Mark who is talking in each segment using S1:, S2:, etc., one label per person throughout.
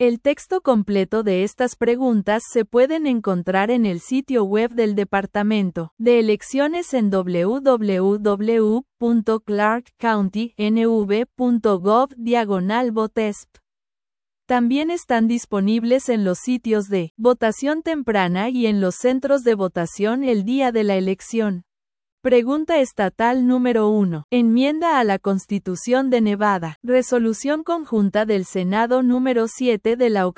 S1: El texto completo de estas preguntas se pueden encontrar en el sitio web del Departamento de Elecciones en www.clarkcountynv.gov/votesp. También están disponibles en los sitios de votación temprana y en los centros de votación el día de la elección. Pregunta estatal número 1. Enmienda a la Constitución de Nevada. Resolución conjunta del Senado número 7 de la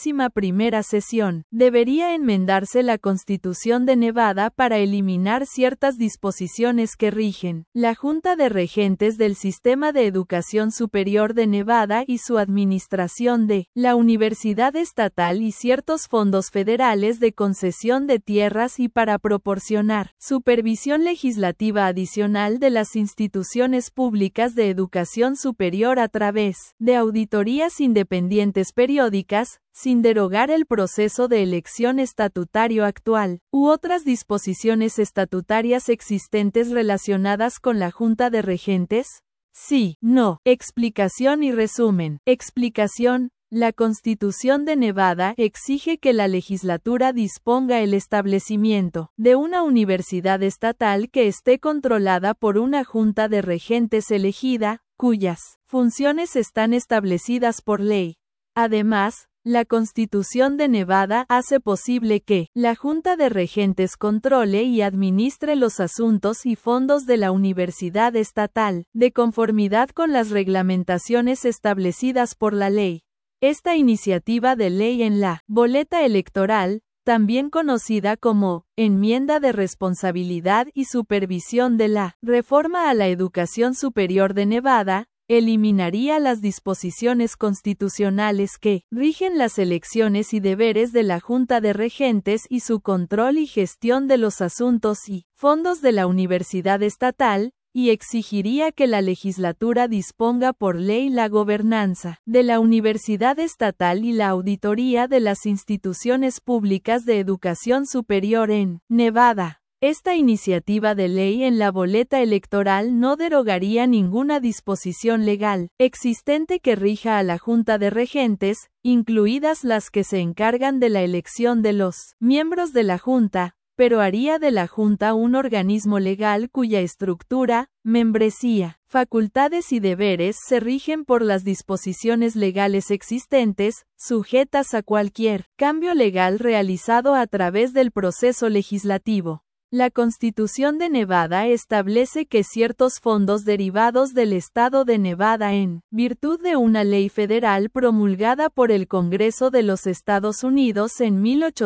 S1: 81ª sesión. Debería enmendarse la Constitución de Nevada para eliminar ciertas disposiciones que rigen la Junta de Regentes del Sistema de Educación Superior de Nevada y su administración de la Universidad Estatal y ciertos fondos federales de concesión de tierras y para proporcionar supervisión legislativa adicional de las instituciones públicas de educación superior a través de auditorías independientes periódicas, sin derogar el proceso de elección estatutario actual, u otras disposiciones estatutarias existentes relacionadas con la Junta de Regentes? Sí, no. Explicación y resumen. Explicación. La Constitución de Nevada exige que la legislatura disponga el establecimiento de una universidad estatal que esté controlada por una junta de regentes elegida, cuyas funciones están establecidas por ley. Además, la Constitución de Nevada hace posible que la Junta de Regentes controle y administre los asuntos y fondos de la universidad estatal, de conformidad con las reglamentaciones establecidas por la ley. Esta iniciativa de ley en la boleta electoral, también conocida como Enmienda de Responsabilidad y Supervisión de la Reforma a la Educación Superior de Nevada, eliminaría las disposiciones constitucionales que rigen las elecciones y deberes de la Junta de Regentes y su control y gestión de los asuntos y fondos de la Universidad Estatal, y exigiría que la legislatura disponga por ley la gobernanza de la Universidad Estatal y la auditoría de las instituciones públicas de educación superior en Nevada. Esta iniciativa de ley en la boleta electoral no derogaría ninguna disposición legal existente que rija a la Junta de Regentes, incluidas las que se encargan de la elección de los miembros de la Junta, pero haría de la Junta un organismo legal cuya estructura, membresía, facultades y deberes se rigen por las disposiciones legales existentes, sujetas a cualquier cambio legal realizado a través del proceso legislativo. La Constitución de Nevada establece que ciertos fondos derivados del Estado de Nevada en virtud de una ley federal promulgada por el Congreso de los Estados Unidos en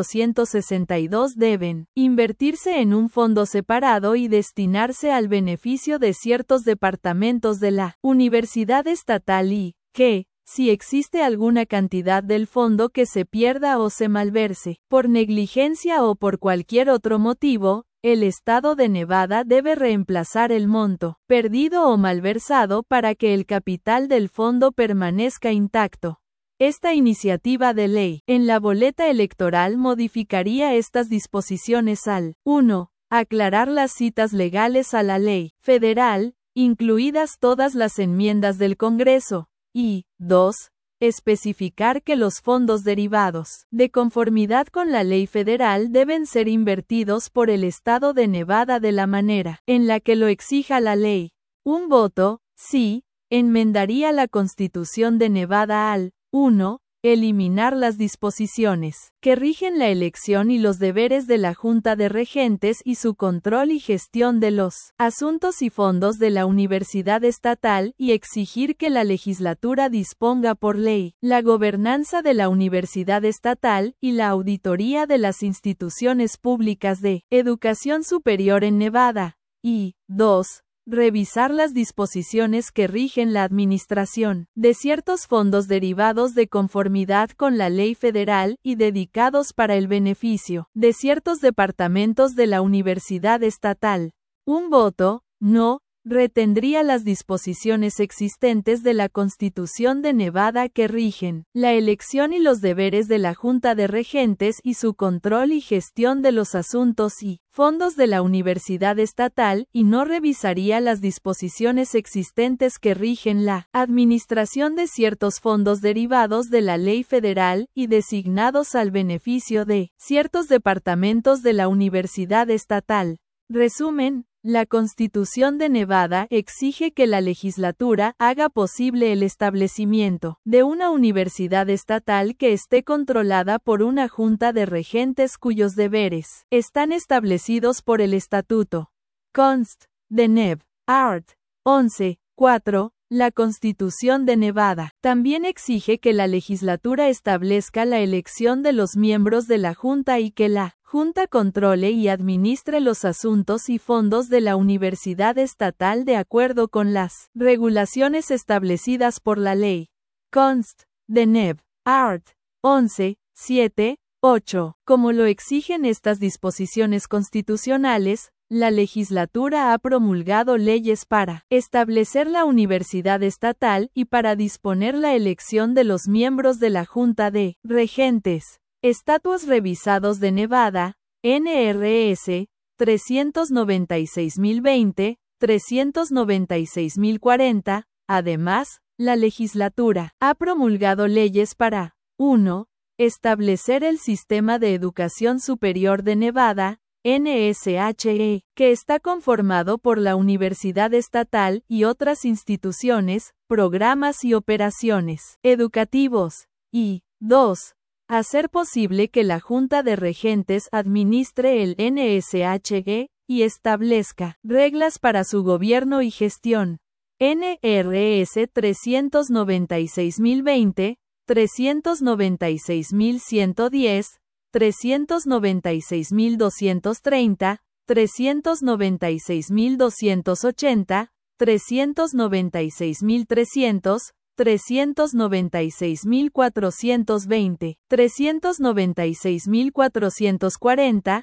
S1: 1862 deben invertirse en un fondo separado y destinarse al beneficio de ciertos departamentos de la Universidad Estatal y que, si existe alguna cantidad del fondo que se pierda o se malverse, por negligencia o por cualquier otro motivo, el Estado de Nevada debe reemplazar el monto perdido o malversado para que el capital del fondo permanezca intacto. Esta iniciativa de ley en la boleta electoral modificaría estas disposiciones al 1. Aclarar las citas legales a la ley federal, incluidas todas las enmiendas del Congreso, y 2. Especificar que los fondos derivados, de conformidad con la ley federal, deben ser invertidos por el Estado de Nevada de la manera en la que lo exija la ley. Un voto, sí, enmendaría la Constitución de Nevada al 1. Eliminar las disposiciones que rigen la elección y los deberes de la Junta de Regentes y su control y gestión de los asuntos y fondos de la Universidad Estatal y exigir que la legislatura disponga por ley la gobernanza de la Universidad Estatal y la auditoría de las instituciones públicas de educación superior en Nevada. Y 2. Revisar las disposiciones que rigen la administración de ciertos fondos derivados de conformidad con la ley federal y dedicados para el beneficio de ciertos departamentos de la Universidad Estatal. Un voto, no, retendría las disposiciones existentes de la Constitución de Nevada que rigen la elección y los deberes de la Junta de Regentes y su control y gestión de los asuntos y fondos de la Universidad Estatal, y no revisaría las disposiciones existentes que rigen la administración de ciertos fondos derivados de la ley federal y designados al beneficio de ciertos departamentos de la Universidad Estatal. Resumen, la Constitución de Nevada exige que la legislatura haga posible el establecimiento de una universidad estatal que esté controlada por una junta de regentes cuyos deberes están establecidos por el Estatuto Const. de Nev. Art. 11.4. La Constitución de Nevada también exige que la legislatura establezca la elección de los miembros de la Junta y que la Junta controle y administre los asuntos y fondos de la Universidad Estatal de acuerdo con las regulaciones establecidas por la ley. Const. de Nev. Art. 11.7.8. Como lo exigen estas disposiciones constitucionales, la legislatura ha promulgado leyes para establecer la universidad estatal y para disponer la elección de los miembros de la Junta de Regentes. Estatutos revisados de Nevada, NRS, 396.020, 396.040. Además, la legislatura ha promulgado leyes para 1. Establecer el Sistema de Educación Superior de Nevada, NSHE, que está conformado por la Universidad Estatal y otras instituciones, programas y operaciones educativos, y 2. Hacer posible que la Junta de Regentes administre el NSHE y establezca reglas para su gobierno y gestión. NRS 396.020, 396.110, 396.230, 396.280, 396.300, 396.420, 396.440,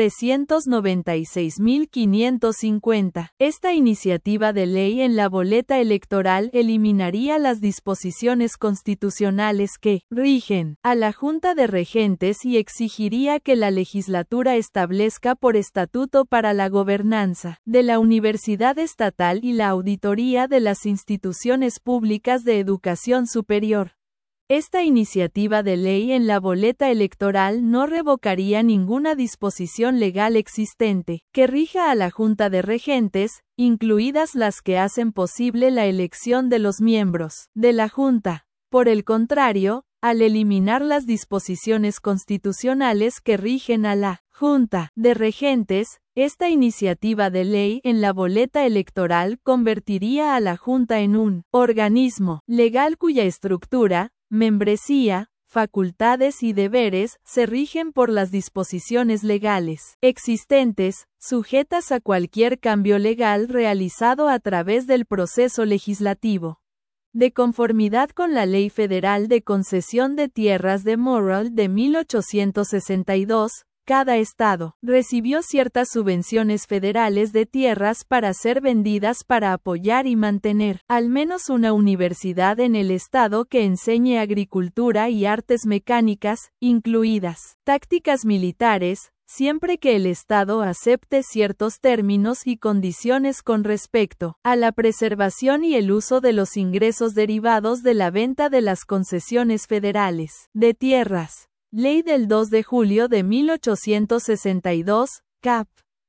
S1: 396.550. Esta iniciativa de ley en la boleta electoral eliminaría las disposiciones constitucionales que rigen a la Junta de Regentes y exigiría que la legislatura establezca por estatuto para la gobernanza de la Universidad Estatal y la auditoría de las instituciones públicas de educación superior. Esta iniciativa de ley en la boleta electoral no revocaría ninguna disposición legal existente que rija a la Junta de Regentes, incluidas las que hacen posible la elección de los miembros de la Junta. Por el contrario, al eliminar las disposiciones constitucionales que rigen a la Junta de Regentes, esta iniciativa de ley en la boleta electoral convertiría a la Junta en un organismo legal cuya estructura, membresía, facultades y deberes se rigen por las disposiciones legales existentes, sujetas a cualquier cambio legal realizado a través del proceso legislativo. De conformidad con la Ley Federal de Concesión de Tierras de Morrill de 1862, cada estado recibió ciertas subvenciones federales de tierras para ser vendidas para apoyar y mantener al menos una universidad en el estado que enseñe agricultura y artes mecánicas, incluidas tácticas militares, siempre que el Estado acepte ciertos términos y condiciones con respecto a la preservación y el uso de los ingresos derivados de la venta de las concesiones federales de tierras. Ley del 2 de julio de 1862, cap.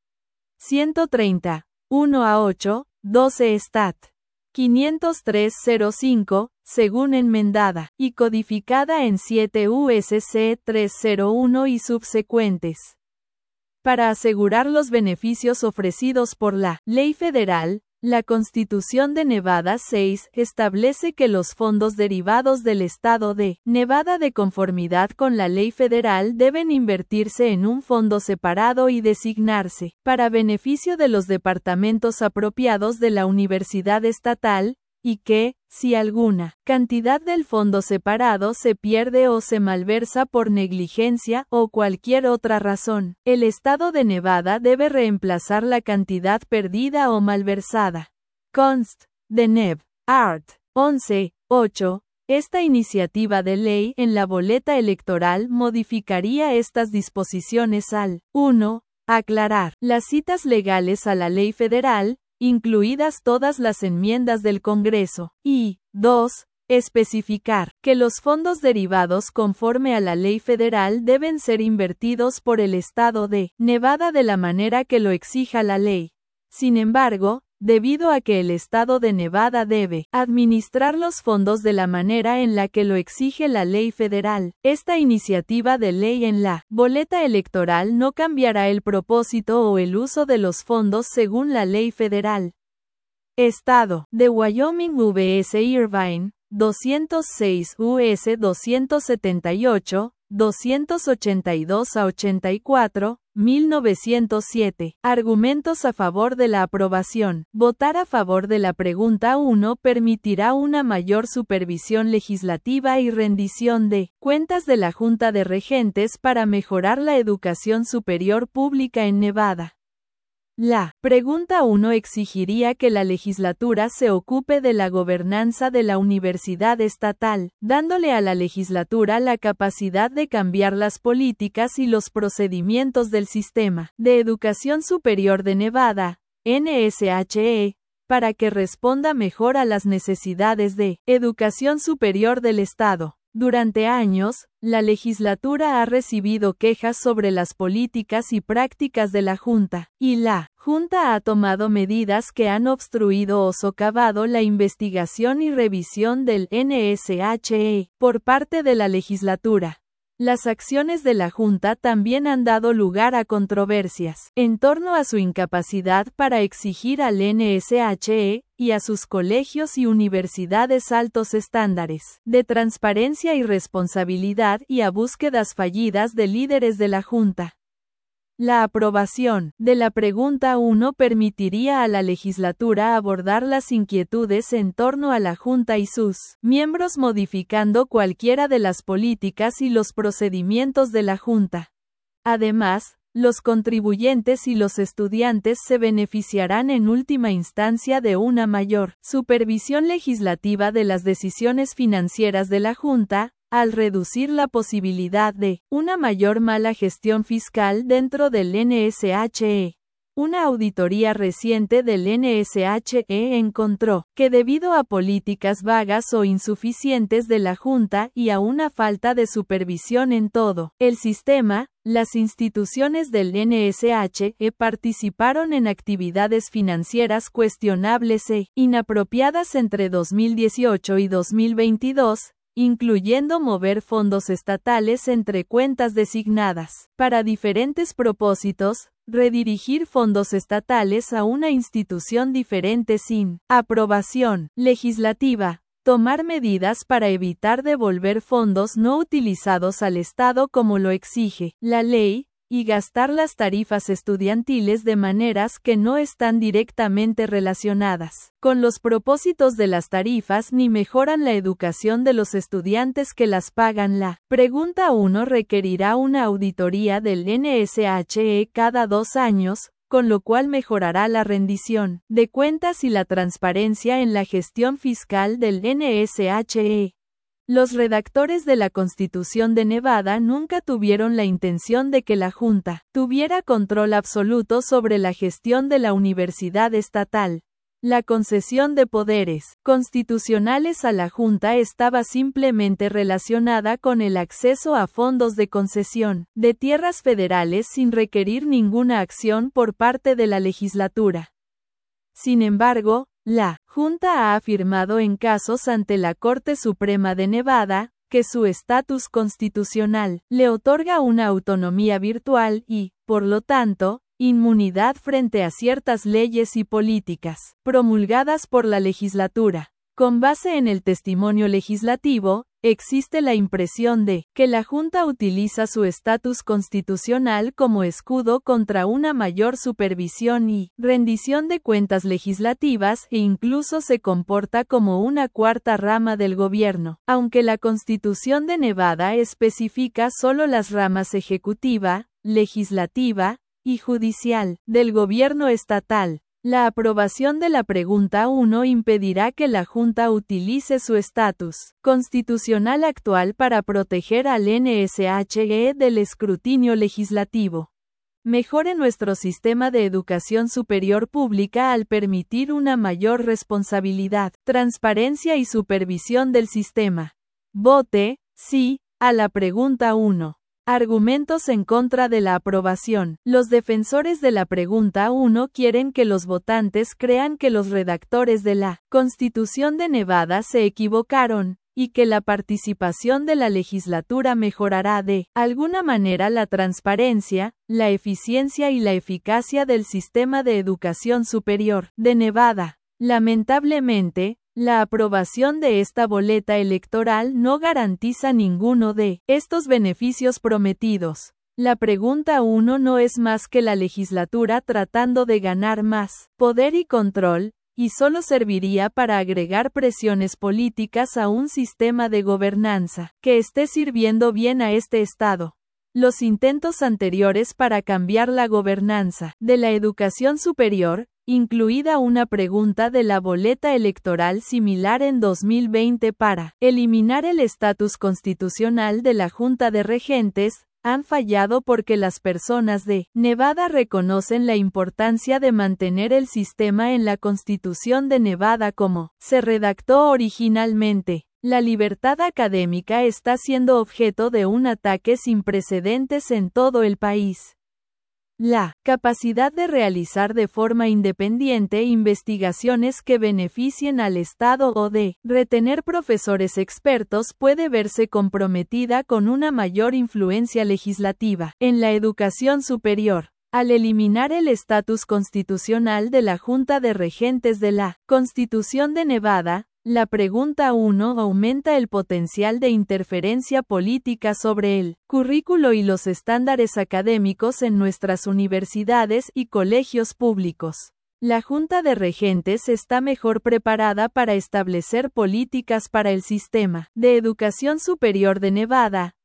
S1: 130, 1-8, 12 Stat. 503-05, según enmendada, y codificada en 7 USC 301 y subsecuentes. Para asegurar los beneficios ofrecidos por la Ley Federal, la Constitución de Nevada 6 establece que los fondos derivados del Estado de Nevada de conformidad con la ley federal deben invertirse en un fondo separado y designarse para beneficio de los departamentos apropiados de la Universidad Estatal, y que, si alguna cantidad del fondo separado se pierde o se malversa por negligencia o cualquier otra razón, el Estado de Nevada debe reemplazar la cantidad perdida o malversada. Const. de Nev. Art. 11.8. Esta iniciativa de ley en la boleta electoral modificaría estas disposiciones al 1. Aclarar las citas legales a la ley federal, incluidas todas las enmiendas del Congreso, y 2. Especificar que los fondos derivados conforme a la ley federal deben ser invertidos por el Estado de Nevada de la manera que lo exija la ley. Sin embargo, debido a que el Estado de Nevada debe administrar los fondos de la manera en la que lo exige la ley federal, esta iniciativa de ley en la boleta electoral no cambiará el propósito o el uso de los fondos según la ley federal. Estado de Wyoming vs. Irvine, 206 US 278, 282-84, 1907. Argumentos a favor de la aprobación. Votar a favor de la pregunta 1 permitirá una mayor supervisión legislativa y rendición de cuentas de la Junta de Regentes para mejorar la educación superior pública en Nevada. La pregunta 1 exigiría que la legislatura se ocupe de la gobernanza de la universidad estatal, dándole a la legislatura la capacidad de cambiar las políticas y los procedimientos del Sistema de Educación Superior de Nevada, NSHE, para que responda mejor a las necesidades de educación superior del Estado. Durante años, la legislatura ha recibido quejas sobre las políticas y prácticas de la Junta, y la Junta ha tomado medidas que han obstruido o socavado la investigación y revisión del NSHE por parte de la legislatura. Las acciones de la Junta también han dado lugar a controversias en torno a su incapacidad para exigir al NSHE y a sus colegios y universidades altos estándares de transparencia y responsabilidad y a búsquedas fallidas de líderes de la Junta. La aprobación de la pregunta 1 permitiría a la legislatura abordar las inquietudes en torno a la Junta y sus miembros modificando cualquiera de las políticas y los procedimientos de la Junta. Además, los contribuyentes y los estudiantes se beneficiarán en última instancia de una mayor supervisión legislativa de las decisiones financieras de la Junta, al reducir la posibilidad de una mayor mala gestión fiscal dentro del NSHE. Una auditoría reciente del NSHE encontró que debido a políticas vagas o insuficientes de la Junta y a una falta de supervisión en todo el sistema, las instituciones del NSHE participaron en actividades financieras cuestionables e inapropiadas entre 2018 y 2022, incluyendo mover fondos estatales entre cuentas designadas para diferentes propósitos, redirigir fondos estatales a una institución diferente sin aprobación legislativa, tomar medidas para evitar devolver fondos no utilizados al Estado como lo exige la ley, y gastar las tarifas estudiantiles de maneras que no están directamente relacionadas con los propósitos de las tarifas ni mejoran la educación de los estudiantes que las pagan. La pregunta 1 requerirá una auditoría del NSHE cada 2 años, con lo cual mejorará la rendición de cuentas y la transparencia en la gestión fiscal del NSHE. Los redactores de la Constitución de Nevada nunca tuvieron la intención de que la Junta tuviera control absoluto sobre la gestión de la universidad estatal. La concesión de poderes constitucionales a la Junta estaba simplemente relacionada con el acceso a fondos de concesión de tierras federales sin requerir ninguna acción por parte de la legislatura. Sin embargo, la Junta ha afirmado en casos ante la Corte Suprema de Nevada, que su estatus constitucional le otorga una autonomía virtual y, por lo tanto, inmunidad frente a ciertas leyes y políticas promulgadas por la legislatura. Con base en el testimonio legislativo, existe la impresión de que la Junta utiliza su estatus constitucional como escudo contra una mayor supervisión y rendición de cuentas legislativas e incluso se comporta como una cuarta rama del gobierno, aunque la Constitución de Nevada especifica solo las ramas ejecutiva, legislativa y judicial del gobierno estatal. La aprobación de la pregunta 1 impedirá que la Junta utilice su estatus constitucional actual para proteger al NSHE del escrutinio legislativo. Mejore nuestro sistema de educación superior pública al permitir una mayor responsabilidad, transparencia y supervisión del sistema. Vote sí a la pregunta 1. Argumentos en contra de la aprobación. Los defensores de la pregunta 1 quieren que los votantes crean que los redactores de la Constitución de Nevada se equivocaron, y que la participación de la legislatura mejorará de alguna manera la transparencia, la eficiencia y la eficacia del sistema de educación superior de Nevada. Lamentablemente, la aprobación de esta boleta electoral no garantiza ninguno de estos beneficios prometidos. La pregunta 1 no es más que la legislatura tratando de ganar más poder y control, y solo serviría para agregar presiones políticas a un sistema de gobernanza que esté sirviendo bien a este estado. Los intentos anteriores para cambiar la gobernanza de la educación superior, incluida una pregunta de la boleta electoral similar en 2020 para eliminar el estatus constitucional de la Junta de Regentes, han fallado porque las personas de Nevada reconocen la importancia de mantener el sistema en la Constitución de Nevada como se redactó originalmente. La libertad académica está siendo objeto de un ataque sin precedentes en todo el país. La capacidad de realizar de forma independiente investigaciones que beneficien al Estado o de retener profesores expertos puede verse comprometida con una mayor influencia legislativa en la educación superior. Al eliminar el estatus constitucional de la Junta de Regentes de la Constitución de Nevada, la pregunta 1 aumenta el potencial de interferencia política sobre el currículo y los estándares académicos en nuestras universidades y colegios públicos. La Junta de Regentes está mejor preparada para establecer políticas para el sistema de educación superior de Nevada,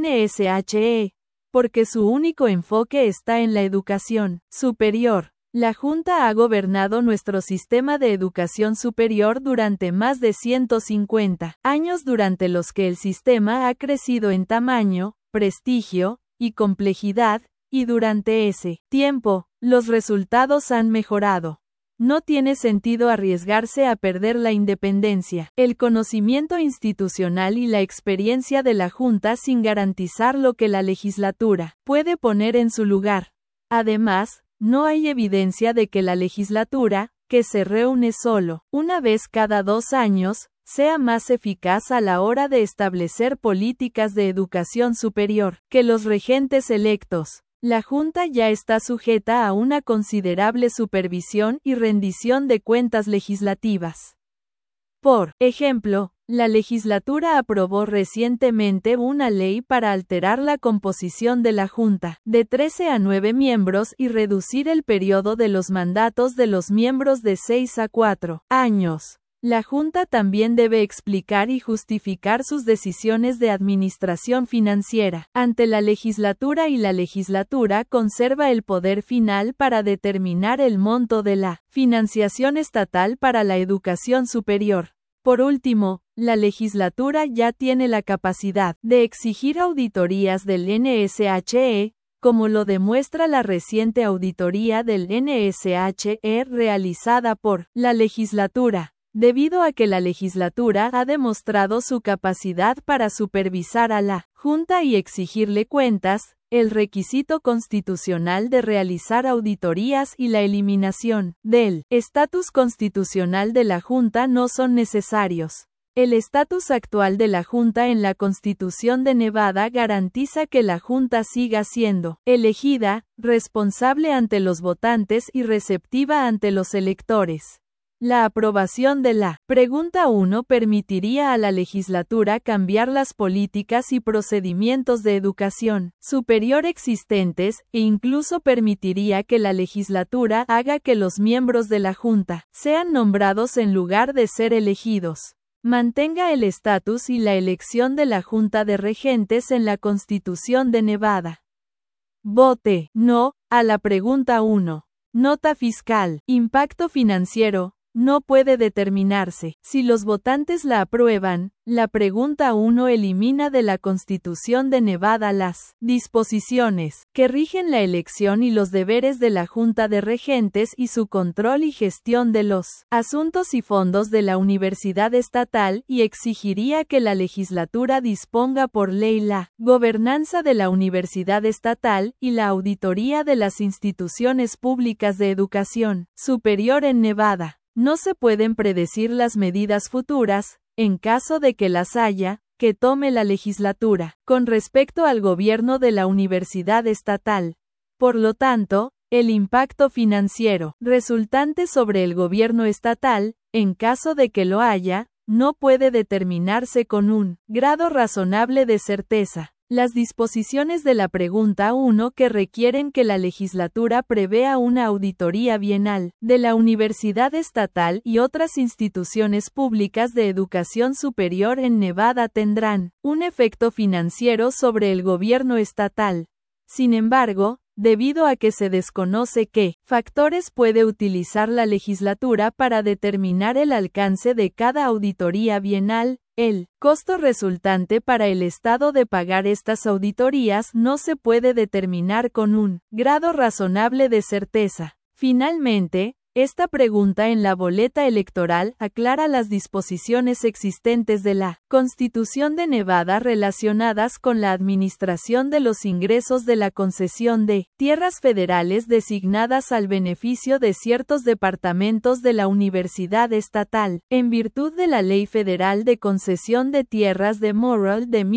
S1: NSHE, porque su único enfoque está en la educación superior. La Junta ha gobernado nuestro sistema de educación superior durante más de 150 años, durante los que el sistema ha crecido en tamaño, prestigio y complejidad, y durante ese tiempo, los resultados han mejorado. No tiene sentido arriesgarse a perder la independencia, el conocimiento institucional y la experiencia de la Junta sin garantizar lo que la legislatura puede poner en su lugar. Además, no hay evidencia de que la legislatura, que se reúne solo una vez cada 2 años, sea más eficaz a la hora de establecer políticas de educación superior que los regentes electos. La Junta ya está sujeta a una considerable supervisión y rendición de cuentas legislativas. Por ejemplo, la legislatura aprobó recientemente una ley para alterar la composición de la Junta, de 13 a 9 miembros y reducir el periodo de los mandatos de los miembros de 6 a 4 años. La Junta también debe explicar y justificar sus decisiones de administración financiera ante la legislatura, y la legislatura conserva el poder final para determinar el monto de la financiación estatal para la educación superior. Por último, la legislatura ya tiene la capacidad de exigir auditorías del NSHE, como lo demuestra la reciente auditoría del NSHE realizada por la legislatura. Debido a que la legislatura ha demostrado su capacidad para supervisar a la Junta y exigirle cuentas, el requisito constitucional de realizar auditorías y la eliminación del estatus constitucional de la Junta no son necesarios. El estatus actual de la Junta en la Constitución de Nevada garantiza que la Junta siga siendo elegida, responsable ante los votantes y receptiva ante los electores. La aprobación de la pregunta 1 permitiría a la legislatura cambiar las políticas y procedimientos de educación superior existentes, e incluso permitiría que la legislatura haga que los miembros de la Junta sean nombrados en lugar de ser elegidos. Mantenga el estatus y la elección de la Junta de Regentes en la Constitución de Nevada. Vote no a la pregunta 1. Nota fiscal. Impacto financiero. No puede determinarse. Si los votantes la aprueban, la pregunta 1 elimina de la Constitución de Nevada las disposiciones que rigen la elección y los deberes de la Junta de Regentes y su control y gestión de los asuntos y fondos de la Universidad Estatal y exigiría que la legislatura disponga por ley la gobernanza de la Universidad Estatal y la auditoría de las instituciones públicas de educación superior en Nevada. No se pueden predecir las medidas futuras, en caso de que las haya, que tome la legislatura, con respecto al gobierno de la Universidad Estatal. Por lo tanto, el impacto financiero resultante sobre el gobierno estatal, en caso de que lo haya, no puede determinarse con un grado razonable de certeza. Las disposiciones de la pregunta 1 que requieren que la legislatura prevea una auditoría bienal de la Universidad Estatal y otras instituciones públicas de educación superior en Nevada tendrán un efecto financiero sobre el gobierno estatal. Sin embargo, debido a que se desconoce qué factores puede utilizar la legislatura para determinar el alcance de cada auditoría bienal, el costo resultante para el Estado de pagar estas auditorías no se puede determinar con un grado razonable de certeza. Finalmente, esta pregunta en la boleta electoral aclara las disposiciones existentes de la Constitución de Nevada relacionadas con la administración de los ingresos de la concesión de tierras federales designadas al beneficio de ciertos departamentos de la Universidad Estatal, en virtud de la Ley Federal de Concesión de Tierras de Morrill de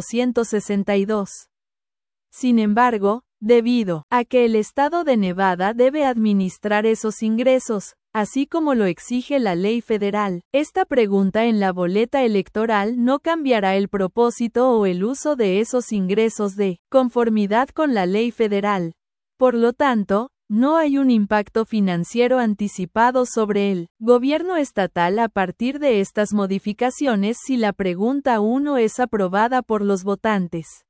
S1: 1862. Sin embargo, debido a que el Estado de Nevada debe administrar esos ingresos, así como lo exige la ley federal, esta pregunta en la boleta electoral no cambiará el propósito o el uso de esos ingresos de conformidad con la ley federal. Por lo tanto, no hay un impacto financiero anticipado sobre el gobierno estatal a partir de estas modificaciones si la pregunta 1 es aprobada por los votantes.